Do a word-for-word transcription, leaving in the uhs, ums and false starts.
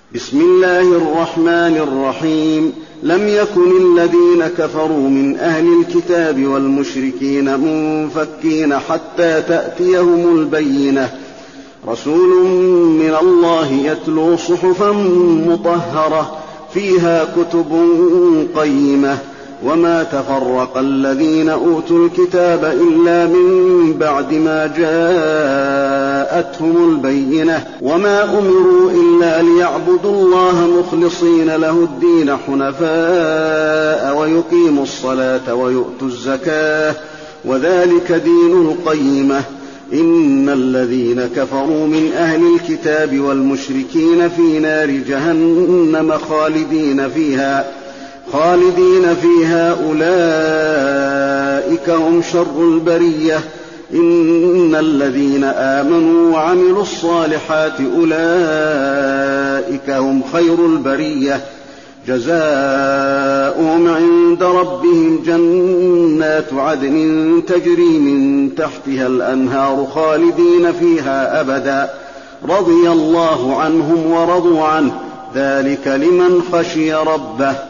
بسم الله الرحمن الرحيم. لم يكن الذين كفروا من أهل الكتاب والمشركين منفكين حتى تأتيهم البينة، رسول من الله يتلو صحفا مطهرة فيها كتب قيمة. وما تفرق الذين أوتوا الكتاب إلا من بعد ما جاءتهم البينة، وما أمروا إلا ليعبدوا الله مخلصين له الدين حنفاء ويقيموا الصلاة ويؤتوا الزكاة، وذلك دين القيمة. إن الذين كفروا من أهل الكتاب والمشركين في نار جهنم خالدين فيها خالدين فيها أولئك هم شر البرية. إن الذين آمنوا وعملوا الصالحات أولئك هم خير البرية، جزاؤهم عند ربهم جنات عدن تجري من تحتها الأنهار خالدين فيها أبدا، رضي الله عنهم ورضوا عنه، ذلك لمن خشي ربه.